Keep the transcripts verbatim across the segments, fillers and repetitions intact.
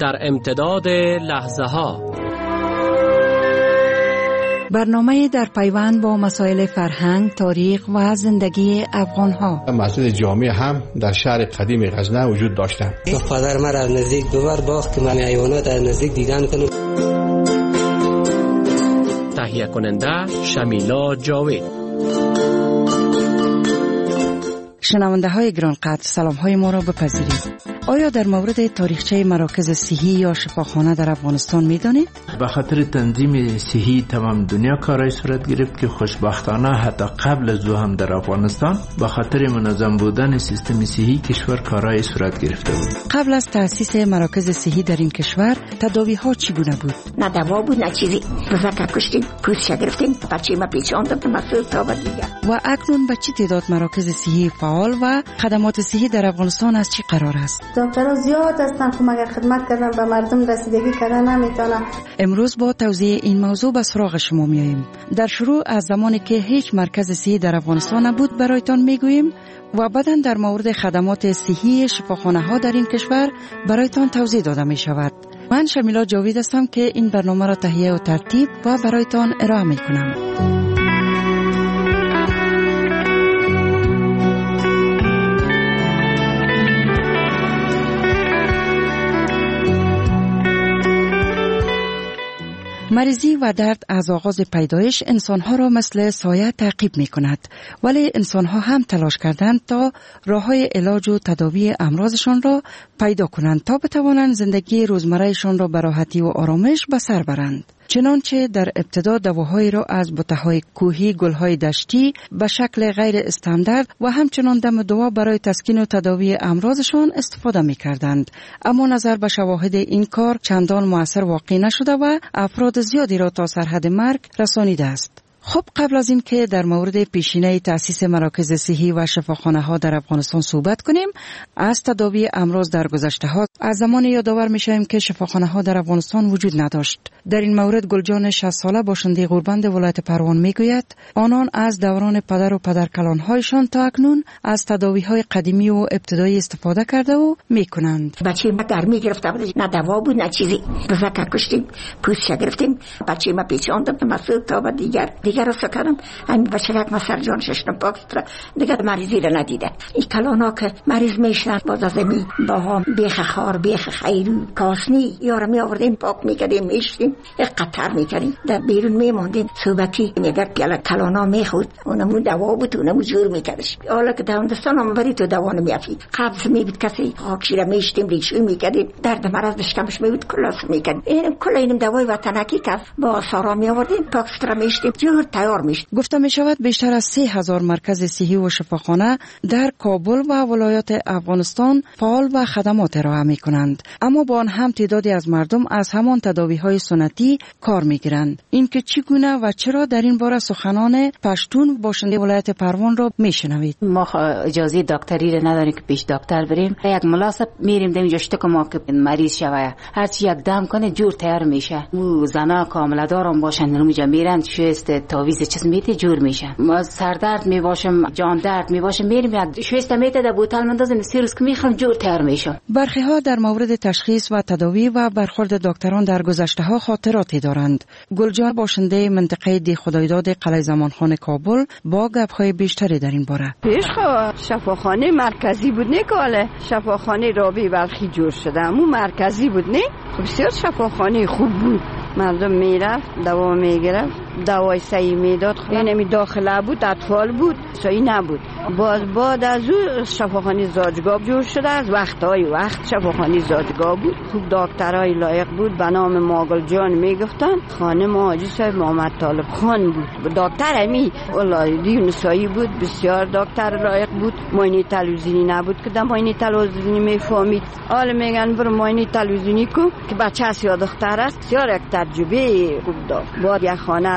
در امتداد لحظه ها. برنامه در پیوند با مسائل فرهنگ، تاریخ و زندگی افغان ها. مسجد جامع هم در شهر قدیم غزنه وجود داشتند. پدر من از نزدیک ببر باخت که من حیوانات از نزدیک دیدن کنم. تهیه کننده شمیلا جاوید. شنونده های گران قدر، سلام های ما را بپذیرید. آیا در مورد تاریخچه مراکز صحی یا شفاخانه در افغانستان می دانید؟ به خاطر تنظیم صحی تمام دنیا کارای صورت گرفت که خوشبختانه حتی قبل از او هم در افغانستان به خاطر منظم بودن سیستم صحی کشور کارای صورت گرفته بود. قبل از تأسیس مراکز صحی در این کشور تداوی ها چگونه بود؟ نه دوا بود نه چیزی. بزرگ کشتیم، پوست گرفتیم، بچه ما پیچاندم مسئول تا بعد دیگه. و اکنون به چه تعداد مراکز صحی فعال و خدمات صحی در افغانستان از چه قرار است؟ دکترها زیاد هستن که مگر خدمت کردن به مردم رسیدگی کردن نمیتونن. امروز با توضیح این موضوع به سراغ شما میاییم. در شروع از زمانی که هیچ مرکز صحی در افغانستان نبود برایتان میگوییم و بعداً در مورد خدمات صحی شفاخانه ها در این کشور برایتان توضیح داده می شود. من شمیلا جاوید هستم که این برنامه را تهیه و ترتیب و برایتان ارائه می کنم. مریضی و درد از آغاز پیدایش انسانها را مثل سایه تعقیب می کند، ولی انسانها هم تلاش کردند تا راه‌های علاج و تداوی امراضشان را پیدا کنند تا بتوانند زندگی روزمرهشان را به راحتی و آرامش به سر برند. چنانچه در ابتدا دواهایی را از بوته‌های کوهی، گل‌های دشتی به شکل غیر استاندارد و همچنان دم دوا برای تسکین و تداوی امراضشان استفاده می‌کردند. اما نظر به شواهد این کار چندان مؤثر واقع نشده و افراد زیادی را تا سرحد مرگ رسانیده است. خب قبل از این که در مورد پیشینه تأسیس مراکز صحی و شفاخانه ها در افغانستان صحبت کنیم، از تداوی امراض در گذشته ها از زمان یادآور میشیم که شفاخانه ها در افغانستان وجود نداشت. در این مورد گلجان شصت ساله باشنده غوربند ولایت پروان میگوید آنان از دوران پدر و پدرکلان هایشان تا اکنون از تداوی های قدیمی و ابتدایی استفاده کرده و میکنند. بچه ما گرمی گرفته بود، نه دوا بود نه چیزی. بزرگ کشتیم، پوست گرفتیم، بچه ما پیچاندم مسئول تا بعد دیگر دیگر رو سکرم. همین بچه یک مسر جان ششتم پاکستر دیگر مریضی رو ندیده. این کلانا که مریض میشن باز از می با هم بیخ خار بیخ خیرو کاسنی یارو می آوردیم پاک میکردیم میشتیم یک قطر میکردیم در بیرون میموندیم. صوبکی میگر پیاله کلانا میخورد اونمو دوا بود اونمو جور میکردش. حالا که دواندستان هم بری تو دوا نمیافید قبض میبود کسی خاکشیره میشتیم ریشوی میکردیم درد مرض دشکمش میبود کلاس میکردیم. این کل اینم دوای وطنکی که با سارا می آوردیم پاکستر میشتیم جور تیار میشد. گفته می شود بیشتر از سه هزار مرکز صحی و شفاخانه در کابل و ولایات افغانستان فعال و خدمات ارائه می کنند، اما با آن هم تعدادی از مردم از همان تداوی های سنتی کار می گیرند. این که چگونه و چرا در این باره سخنان پشتون باشنده ولایت پروان را می شنوید. ما اجازه دکتری را نداریم که پیش دکتر بریم. یک ملاسب میریم دم جشته که ما که مریض شوه هرچی یک دم کنه جور تیار میشه. او زنا کاملا دارم باشند اونجا میرن شست تاویز چیز میته جور میشه. ما سردرد میباشم جان درد میباشم میریم یک شست میته در بوتل مندازیم سیروس که میخوام جور تیار میشه. برخی ها در مورد تشخیص و تداوی و برخورد دکتران در گذشته ها خاطراتی دارند. گلجان باشنده منطقه دی خدایداد قلعه زمانخان کابل با گپ‌های بیشتری در این باره. پیش خو شفاخانه مرکزی بود نه کاله شفاخانه رابی بلخی جور شده امو مرکزی بود نه. خب بسیار شفاخانه خوب بود. مردم میرفت دوا میگرفت دوای صحیح میداد. یعنی داخله بود اطفال بود صحیح نبود. باز بعد از او شفاخانه زاجگاه جور شده از وقتهای وقت شفاخانه زاجگاه بود. خوب دکترای لایق بود به نام ماگل جان میگفتن. خانم حاجی صاحب محمد طالب خان بود دکتر امی ولایدی نسایی بود بسیار دکتر لایق بود. معاینه تلویزیونی نبود که در معاینه تلویزیونی میفهمید. حالا میگن برو معاینه تلویزیونی کو که بچه از یا دختر است بسیار یک تجربه خوب داد. بعد یک خانه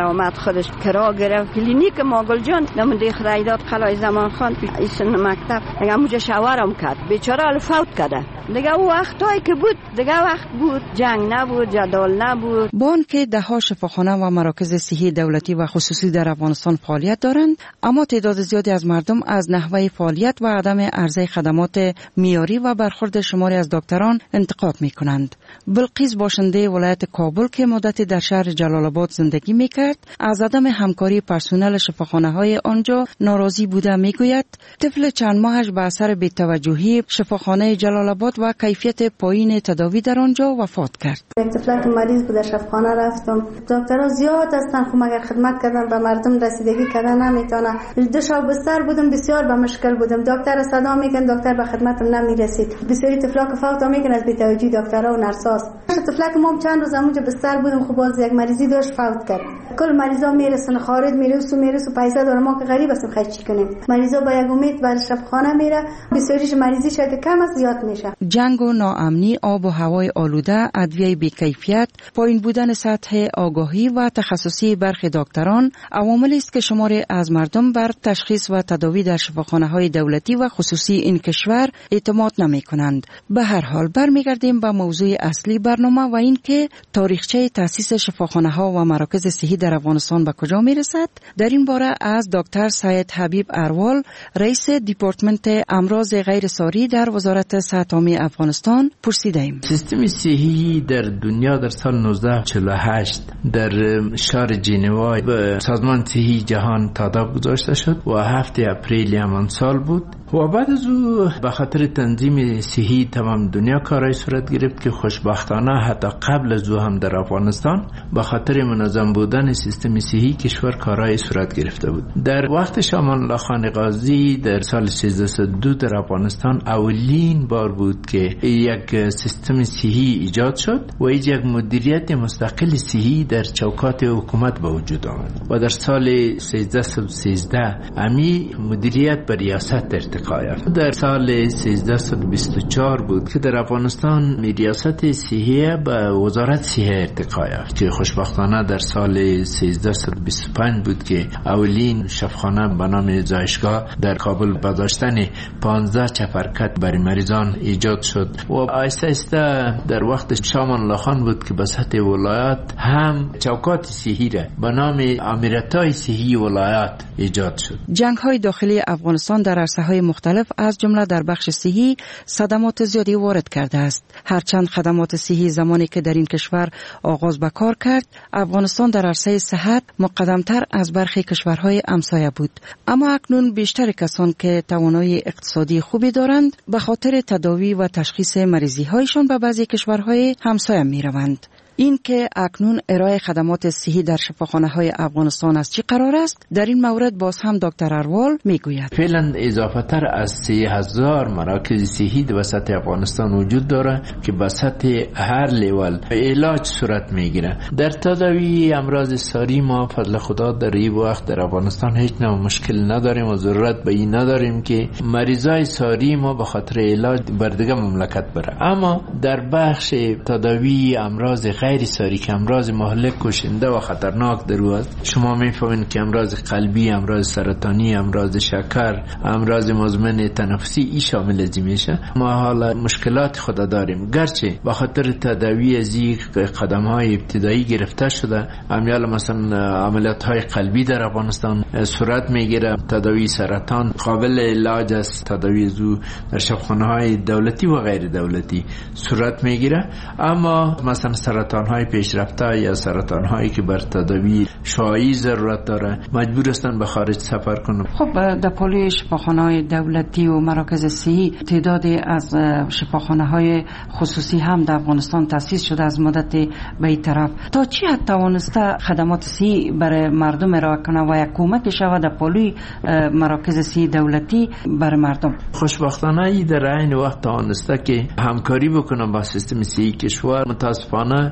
آمد خودش کرا گرفت کلینیک ماگل جان نمونده خدایداد قلعه زمان خان ایسن مکتب دیگه موجه شوارم کرد بیچاره حال فوت کرده دیگه او وقتایی که بود دیگه وقت بود جنگ نبود جدال نبود. با آنکه ده ها شفاخانه و مراکز صحی دولتی و خصوصی در افغانستان فعالیت دارند اما تعداد زیادی از مردم از نحوه فعالیت و عدم عرضه خدمات معیاری و برخورد شماری از دکتران انتقاد می‌کنند. بلقیس باشنده ولایت کابل که مدتی در شهر جلال آباد زندگی می‌کرد از عدم همکاری پرسنل شفاخانه‌های آنجا ناراضی بوده می‌گوید طفل چند ماهش به اثر بی‌توجهی شفاخانه جلال آباد و کیفیت پایین تداوی در آنجا وفات کرد. یک طفل که مریض بود در شفاخانه رفتم دکترها زیاد هستن خو مگر خدمت کردن به مردم رسیدگی کردن نمیتونه. دو شب بستر بودم بسیار به مشکل بودم دکتر صدا میکن دکتر به خدمتم نمیرسید. بسیاری طفلا که فوت میکن از بی‌توجهی دکترها و نرساس. طفلا که ما چند روز اونجا بستر بودم خو باز یک مریضی داشت فوت کرد. کل مریضا میرسن خارج میرسن میرسن پیسه داره ما که غریب هستیم خرج چی کنیم. مریضا با یک امید بر شفاخانه میره بسیاریش مریضی شده کم است زیاد میشه. جنگ و ناامنی، آب و هوای آلوده، ادویه بی‌کیفیت، پایین بودن سطح آگاهی و تخصصی برخی دکتران عواملی است که شماری از مردم بر تشخیص و تداوی در شفاخانه‌های دولتی و خصوصی این کشور اعتماد نمی‌کنند. به هر حال برمیگردیم به موضوع اصلی برنامه و این که تاریخچه تأسیس شفاخانه‌ها و مراکز صحی در افغانستان به کجا میرسد. در این باره از دکتر سید حبیب اروال رئیس دیپارتمنت امراض غیر ساری در وزارت صحت عامه افغانستان پرسیدیم. سیستم صحی در دنیا در سال نوزده چهل و هشت در شهر جنوا به سازمان صحی جهان تاداب گذاشته شد و هفته اپریل همان سال بود و بعد از او به خاطر تنظیم صحی تمام دنیا کارهای صورت گرفت که خوشبختانه حتی قبل از او هم در افغانستان به خاطر منظم بودن سیستم صحی کشور کارهای صورت گرفته بود. در وقت شاه امان الله خان غازی در سال سیزده صد و دو در افغانستان اولین بار بود که یک سیستم صحی ایجاد شد و یک مدیریت مستقل صحی در چوکات حکومت به وجود آمد و در سال سیزده صد و سیزده امی مدیریت به ریاست ارتقا یافت. در سال سیزده صد و بیست و چهار بود که در افغانستان ریاست صحی به وزارت صحت ارتقا یافت که خوشبختانه در سال سیزده صد و بیست و پنج بود که اولین شفاخانه به نام زایشگاه در کابل با داشتن پانزده چپرکت برای مریضان ایجاد شد و آیسته آیسته در وقت شاه امان الله خان بود که به سطح ولایات هم چوکات صحی را به نام امیرت‌های صحی ولایات ایجاد شد. جنگ‌های داخلی افغانستان در عرصه‌های مختلف از جمله در بخش صحی صدمات زیادی وارد کرده است. هرچند خدمات صحی زمانی که در این کشور آغاز به کار کرد افغانستان در عرصه صحت مقدمتر از برخی کشورهای همسایه بود، اما اکنون بیشتر کسان که توانایی اقتصادی خوبی دارند به خاطر تداوی و تشخیص مریضی هایشان به بعضی کشورهای همسایه می روند. این که اکنون ارائه خدمات صحی در شفاخانه‌های افغانستان از چی قرار است در این مورد باز هم دکتر اروال میگوید. فعلا اضافه تر از سه هزار مراکز صحی در سطح افغانستان وجود داره که به سطح هر لیول علاج صورت میگیره. در تداوی امراض ساری ما فضل خدا در این وقت در افغانستان هیچ نوع مشکل نداریم و ضرورت به این نداریم که مریضای ساری ما به خاطر علاج بر دیگه مملکت بره. اما در بخش تداوی امراض غیر ساری که امراض مهلک کشنده و خطرناک در او است، شما میفهمید که امراض قلبی، امراض سرطانی، امراض شکر، امراض مزمن تنفسی ای شامل از میشه. ما حالا مشکلات خود داریم، گرچه به خاطر تداوی از این قدم های ابتدایی گرفته شده. امیال مثلا عملیات های قلبی در افغانستان صورت میگیره، تداوی سرطان قابل علاج است، تداوی زو در شفاخانه های دولتی و غیر دولتی صورت میگیره. اما مثلا سرطان های پیشرفته یا سرطان هایی که بر تداوی شایع ضرورت داره مجبور هستن به خارج سفر کنن. خب در پلی شفاخانه های دولتی و مراکز صحی تعدادی از شفاخانه های خصوصی هم در افغانستان تأسیس شده از مدت به این طرف. تا چی حد توانسته خدمات صحی برای مردم ارائه کنه و یک کمک شود در پلی مراکز صحی دولتی برای مردم؟ خوشبختانه ای در عین وقت توانسته که همکاری بکنن با سیستم صحی کشور. متاسفانه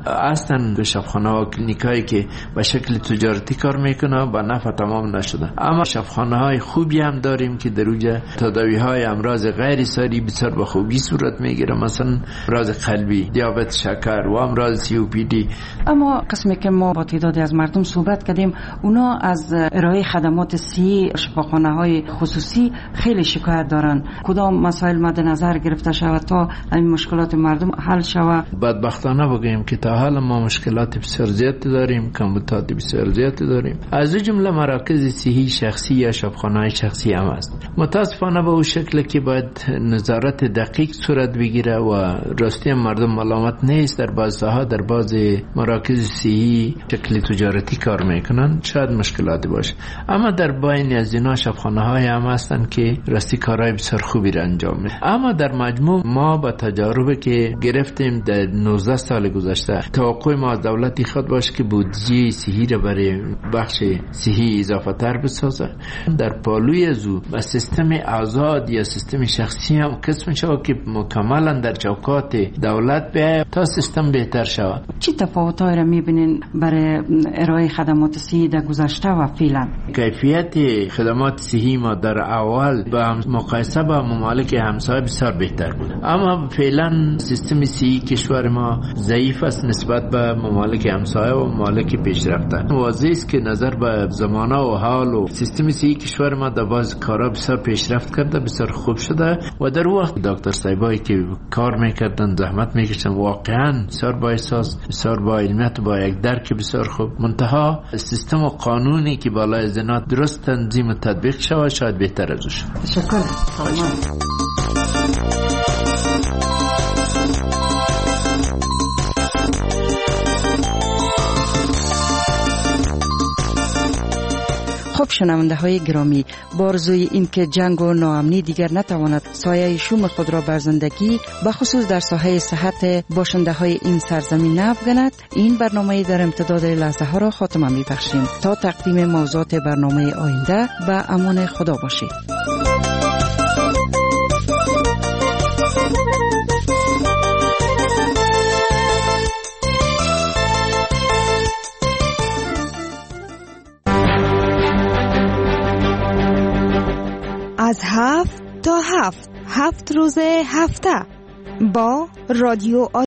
اصلا شفاخانه ها کلینیک هایی که به شکل تجارتی کار میکنه با نفع تمام نشده، اما شفاخانه های خوبی هم داریم که در اونجا تداوی های امراض غیر ساری بسیار به خوبی صورت میگیره، مثلا امراض قلبی، دیابت، شکر و امراض سی او پی دی. اما قسمی که ما با تعدادی از مردم صحبت کردیم، اونا از ارائه خدمات صحی شفاخانه های خصوصی خیلی شکایت دارن. کدام مسائل مد نظر گرفته شود تا این مشکلات مردم حل شود؟ بدبختانه بگیم که تا حالا ما مشکلات بسیار زیاد داریم، کمبودات بسیار زیاد داریم. از جمله مراکز صحی شخصی یا شفاخانه شخصی هم است. متاسفانه به اون شکل که باید نظارت دقیق صورت بگیره و راستی مردم ملامت نیست. در بعض ها در بعض مراکز صحی شکل تجارتی کار میکنن، شاید مشکلات باشه، اما در بین از اینا شفاخانه های هم هستن که راستی کارهای بسیار خوبی را انجام میدن. اما در مجموع ما با تجاربی که گرفتیم در نوزده سال گذشته، توقع ما از دولتی خود باشه که بودجه صحی را برای بخش صحی اضافه تر بسازه. در پالوی ازو و سیستم آزاد یا سیستم شخصی هم قسم شود که مکملا در چوکات دولت بیاید تا سیستم بهتر شود. چی تفاوت‌هایی را می‌بینین برای ارائه خدمات صحی در گذشته و فعلا؟ کیفیت خدمات صحی ما در اول با مقایسه با ممالک همسایه بسیار بهتر بود، اما فعلا سیستم صحی کشور ما ضعیف است نسبت به ممالک همسایه و ممالک پیشرفته. واضح است که نظر به زمانه و حال و سیستم صحی کشور ما در باز کارا بسیار پیشرفت کرده، بسیار خوب شده و در وقت دکتر صاحبایی که کار میکردن زحمت میکشن واقعا بسیار با احساس، بسیار با علمیت، با یک درک بسیار خوب. منتها سیستم و قانونی که بالای زنا درست تنظیم و تطبیق شود شاید بهتر از شود. تشکر. خب شنونده های گرامی، بارزوی این که جنگ و ناامنی دیگر نتواند سایه شوم خود را بر زندگی به خصوص در ساحه صحت باشنده های این سرزمین نافگند، این برنامه در امتداد لحظه ها را خاتمه می بخشیم. تا تقدیم موضوعات برنامه آینده به امان خدا باشید. از هفت تا هفت هفت روز هفته با رادیو